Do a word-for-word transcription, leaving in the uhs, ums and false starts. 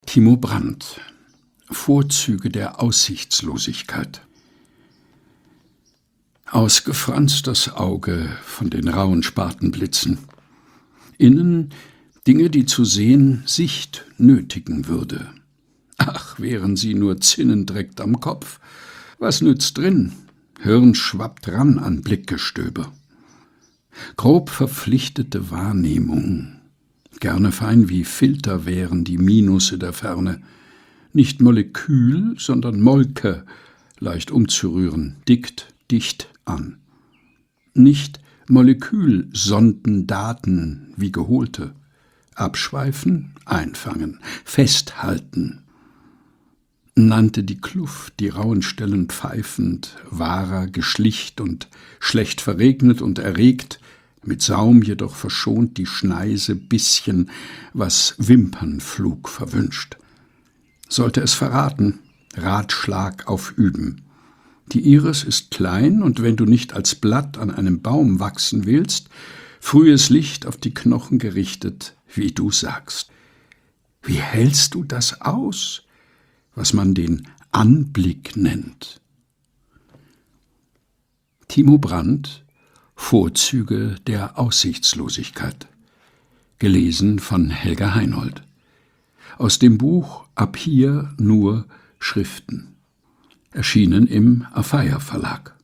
Timo Brandt. Vorzüge der Aussichtslosigkeit. Ausgefranst das Auge von den rauen Spatenblitzen. Innen Dinge, die zu sehen Sicht nötigen würde. Ach, wären sie nur zinnend direkt am Kopf. Was nützt drin? Hirn schwappt ran an Blickgestöber. Grob verpflichtete Wahrnehmung. Gerne fein wie Filter wären die Minusse der Ferne. Nicht Molekül, sondern Molke, leicht umzurühren, dickt, dicht an. Nicht Molekül sonden Daten wie geholte. Abschweifen, einfangen, festhalten. Nannte die Kluft die rauen Stellen pfeifend, wahrer geschlicht und schlecht verregnet und erregt, mit Saum jedoch verschont die Schneise bisschen, was Wimpernflug verwünscht. Sollte es verraten, Ratschlag auf Üben. Die Iris ist klein, und wenn du nicht als Blatt an einem Baum wachsen willst, frühes Licht auf die Knochen gerichtet, wie du sagst. Wie hältst du das aus, was man den Anblick nennt? Timo Brandt. Vorzüge der Aussichtslosigkeit. Gelesen von Helga Heinold. Aus dem Buch Ab hier nur Schriften. Erschienen im Afeier Verlag.